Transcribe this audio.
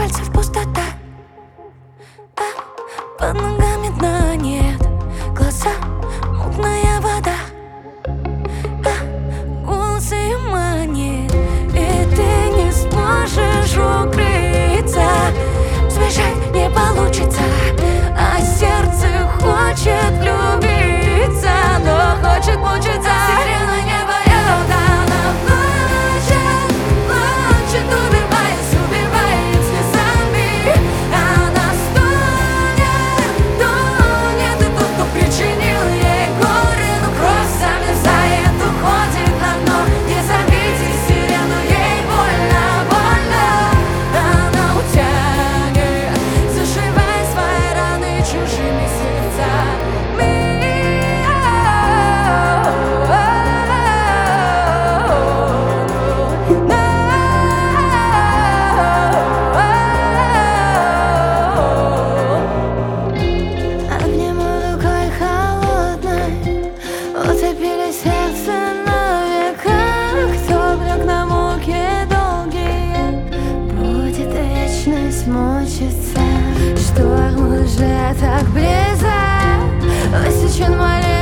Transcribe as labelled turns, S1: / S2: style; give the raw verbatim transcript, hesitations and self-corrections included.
S1: пальцев пустота, а под ногами дна нет. Глаза мутная вода, а голос ее манит. И ты не сможешь укрыться, сбежать не получится, а сердце хочет влюбиться, но хочет мучиться. Сирена неба, она плачет, плачет, убиваясь, убивает слезами. Она стонет, тонет, и тот, кто причинил ей горе, но кровь замерзает, уходит на дно. Не зовите сирену, ей больно, больно. Она утянет, зашивая свои раны чужими сердцами. Обниму рукой холодной, утопили сердце на века. Кто брак на муки долгие, будет вечность мучиться. Шторм уже так близок, высечен мой